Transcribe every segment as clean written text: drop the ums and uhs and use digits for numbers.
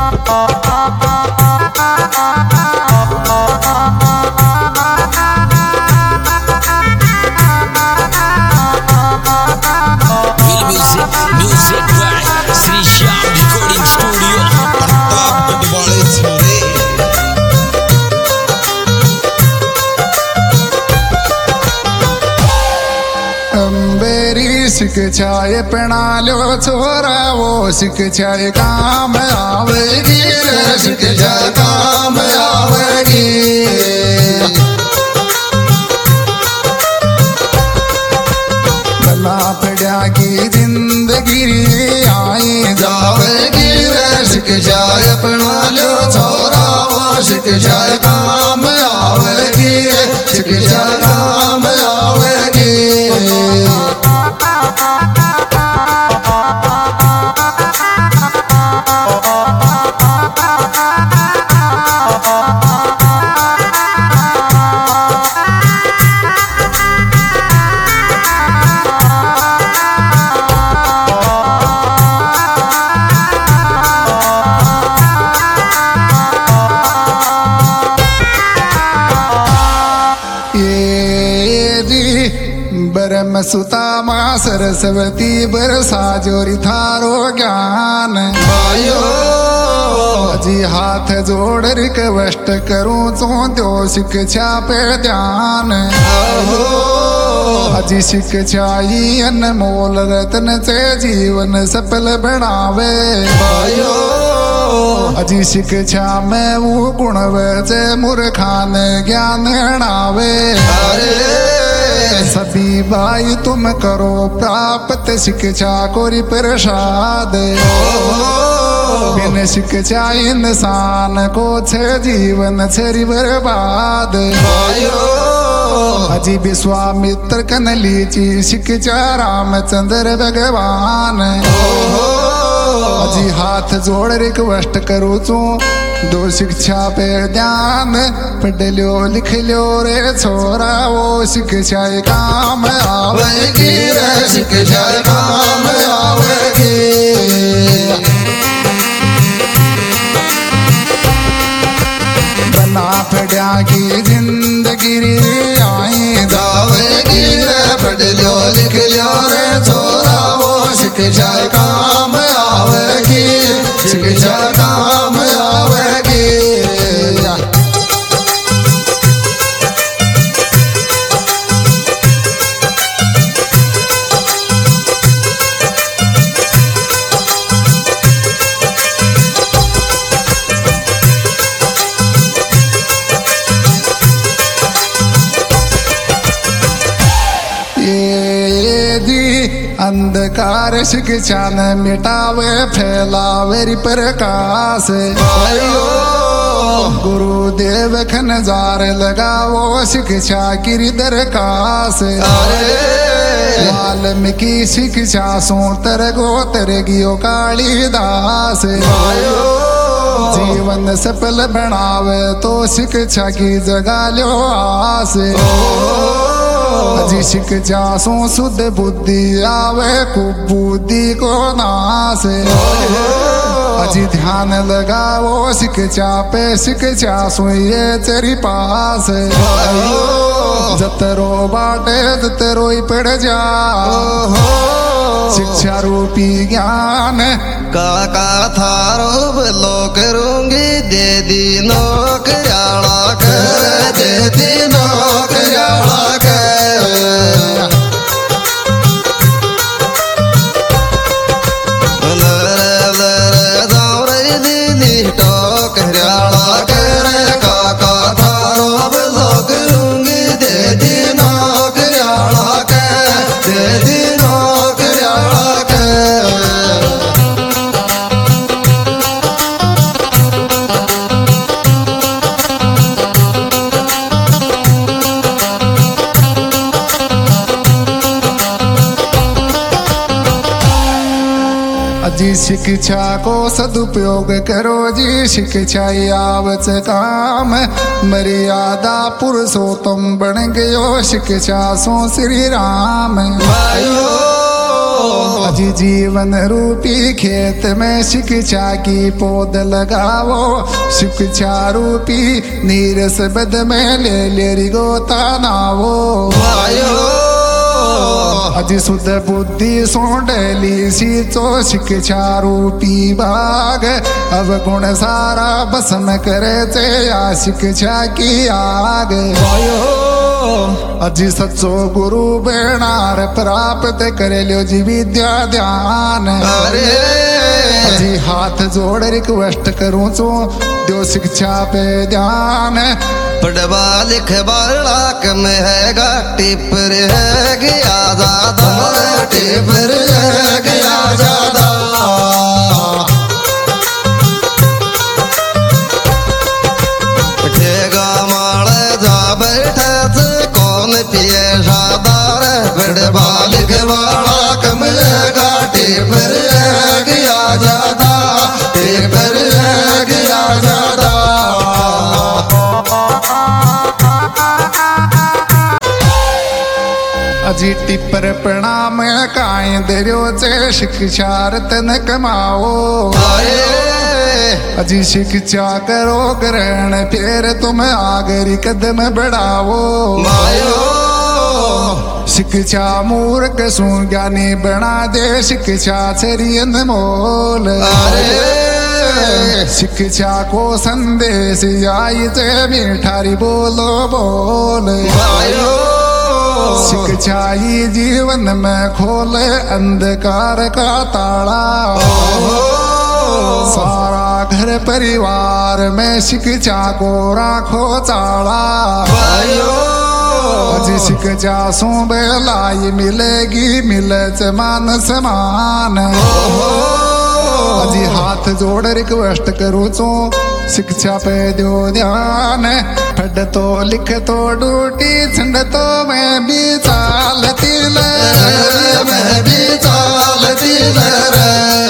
Music by Sri Shyam Recording Studio. Pratap वाले छोरे अंबेरी शिक्षाए पढ़ा लो छोरा वो शिक्षाए काम आवेगी रे शिक्षा काम आवेगी। भला पढ़ा की जिंदगी आई जावेगी रे शिक्षाए पढ़ा लो छोरा वो शिक्षाए काम आवेगी शिक्षा काम आवेगी। ब्रह्म सुता माँ सरस्वती बरसा जोरी थारो ज्ञान भाइयो जी हाथ जोड़ रिक्वेस्ट करूं तो दो शिक्षा पे ध्यान अजी शिक्षा ही अनमोल रत्न से जीवन सफल बनावे भाइयो अजी शिक्षा में वो गुण वैसे मूर्खान ज्ञान अणावे। सभी भाई तुम करो प्राप्त शिक्षा कोरी प्रसाद बिन शिक्षा इंसान को छे जीवन छरी बर्बाद। अजी विश्वामित्र कन लीची शिक्षा रामचंद्र भगवान अजी हाथ जोड़ रिक्वेस्ट करूँ तू दो शिक्षा पे ध्यान पढ़ लो लिख लो रे छोरा वो शिक्षा काम आवेगी रे शिक्षा काम आवेगी। बना पढ़ा की जिंदगी आई जावेगी रे पढ़ लो लिख लो रे छोरा वो शिक्षा काम आवेगी शिक्षा काम आवेगी। अंधकार शिक्षा न मिटावे फैलावे प्रकाश गुरुदेव खन जार लगावो शिक्षा की दरकाश। वाल्मीकि शिक्षा सूतर गोतर गियो कालिदास जीवन सफल बनावे तो शिक्षा की जगा लो आस। अजी शिक्षा सो शुद्ध बुद्धि आवे कुबुद्धि को नाश। अजी ध्यान लगाओ शिक्षा पे शिक्षा सुइए चरी पास जतरो बाटे जतरो ही पड़ जा शिक्षा रूपी ज्ञान काका थारो बलो करूंगी दे दी नौकराला कर दे दी नौकराला कर। जी शिक्षा को सदुपयोग करो जी शिक्षा आवच काम मर्यादा पुरुषोत्तम बन गयो शिक्षा सो श्री राम। अजी जीवन रूपी खेत में शिक्षा की पौध लगाओ, शिक्षा रूपी नीरस बद में ले रिगोता नावो। अजी शुद्ध बुद्धि सोंडली सीचो शिक्षा रूपी बाग, अब गुण सारा भस्म करे चे या शिक्षा की आग। अजी सच्चो गुरु बेणार प्राप्त करे लो जी विद्या ध्यान। अजी हाथ जोड़ रिक्वेस्ट करूं चो दो शिक्षा पे ध्यान। पढ़वा लिखवा कम है घाटी पर है गया ज्यादा, टेपर है गया ज्यादा। ठेगा माल जा बैठा कौन पिए शादार, पढ़वा लिखवा कम है घाटी पर है गया ज्यादा, टेपर है गया ज्यादा। अजी टिपर प्रणाम काए दरियो चे शिक्षा रतन कमाओ। अजी शिक्षा करो ग्रहण फिर तुम आगरी कदम बढ़ाओ। शिक्षा मूर्ख सु ज्ञानी बना दे, शिक्षा छरियन मोल। शिक्षा को संदेश आई चे मिठारी बोलो बोल। शिक्षा ही जीवन में खोले अंधकार का ताला, सारा घर परिवार में शिक्षा को राखो चाला। अजी शिक्षा सु बेलाई मिलेगी मिले च मान समान। अजी हाथ जोड़ रिक्वेस्ट करूँ चो शिक्षा पे दो ध्यान। पढ़ तो लिख तो ड्यूटी छंड तो मैं भी चालती ले, मैं भी चालती ले।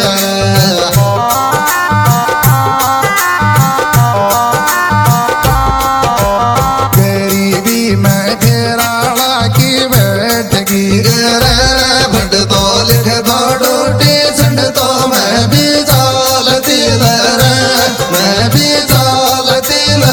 गरीबी में घेराला की बैठगी रे, पढ़ तो लिख तो ड्यूटी छंड तो मैं भी चालती ले, मैं भी चालती ले।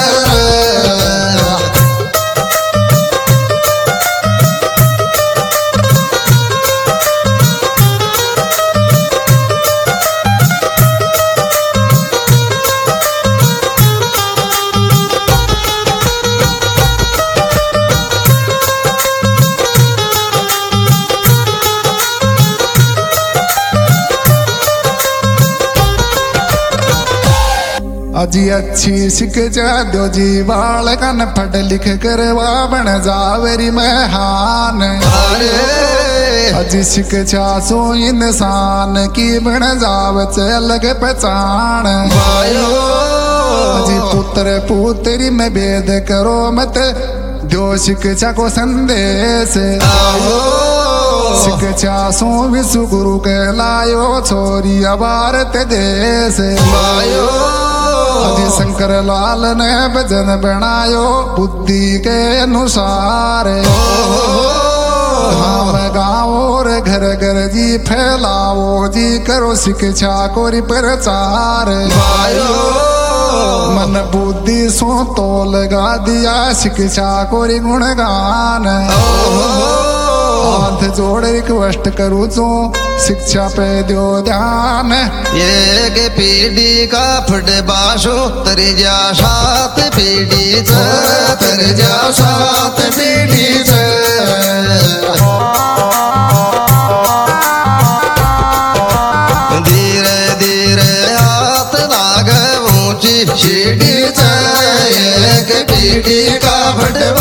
अजी अच्छी शिक्षा दो जी बालकन पढ़ लिख कर बन जावरी महान। अजी शिक्षा सो इंसान की बन जावच अलग पहचान। अजी पुत्र पुत्री में भेद करो मत, दो शिक्षा को संदेश। शिक्षा सो विश्व गुरु कहलायो, छोरी भारत देश। अजी शंकर लाल ने भजन बनायो, बुद्धि के अनुसार। हम गाँव और घर घर जी फैलाओ जी, करो शिक्षा को प्रचार। मन बुद्धि सो तो लगा दिया, शिक्षा को गुणगान। हाथ जोड़ रिक्वेस्ट करूँ चो शिक्षा पे दो ध्यान। एक पीढ़ी का फटबाशो तर जा सात पीढ़ी च, तर जा सात पीढ़ी च। धीरे धीरे हाथ लाग ऊंची सीढ़ी च, एक पीढ़ी का फटबाशो